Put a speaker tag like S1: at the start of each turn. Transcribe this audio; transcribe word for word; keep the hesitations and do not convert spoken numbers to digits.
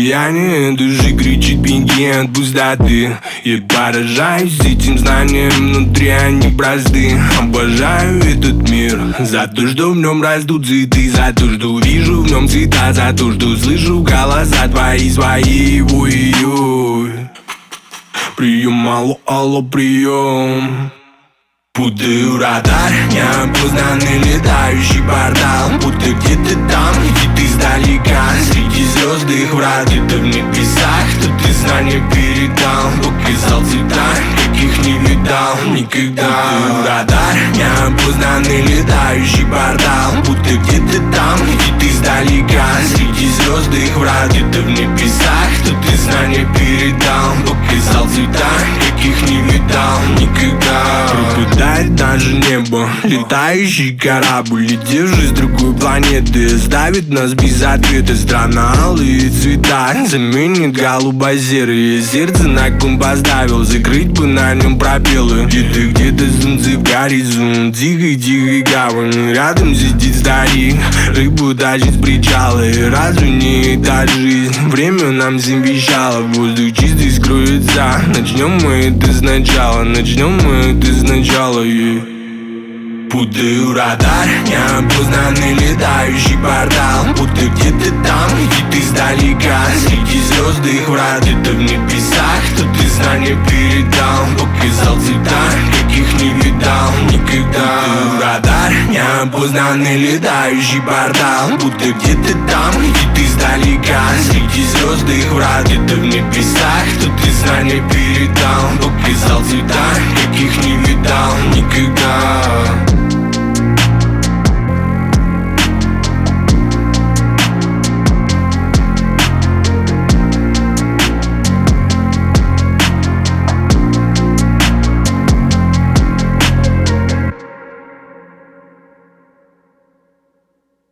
S1: Сияние души кричит беги от пустоты. Я поражаюсь этим знанием, внутри они просты. Обожаю этот мир за то, что в нем растут цветы, за то, что вижу в нем цвета, за то, что слышу голоса твои свои. Ой-ой. Прием, алло, алло, прием. Путаю радар, неопознанный летающий портал. Будто где-то там, где ты издалека, среди звезд их врат. Где-то в небесах, кто ты знания передал, показал цвета, каких не видал никогда. Путаю радар, неопознанный летающий портал. Будто где-то там, где ты издалека, среди звезд их врат. Где-то в небесах, кто ты знания передал, показал цвета, каких не видал никогда. Пропадает даже небо, летающий корабль, летевший с другой планеты, оставит нас без ответа. Страна, алые цвета заменит голубо-серые. Сердце на ком поставил, закрыть бы на нем пробелы. Где-то, где-то солнце в горизонт, тихой-тихой гавань. Рядом сидит старик, рыбу тащит с причала. И разве не та жизнь? Время нам всем вещало, воздух чистый скроется. Начнем мы это сначала, начнем мы это сначала, yeah. Путаю радар, неопознанный летающий портал. Будто где-то там, где ты издалека, среди звезд их врат. Где-то в небесах, кто ты знания передал, показал цвета, каких не видал никогда. Путаю радар, неопознанный летающий портал. Будто где-то там, где ты издалека, среди звезд их врат. Где-то в небесах, кто ты знания передал, показал цвета, каких не видал никогда.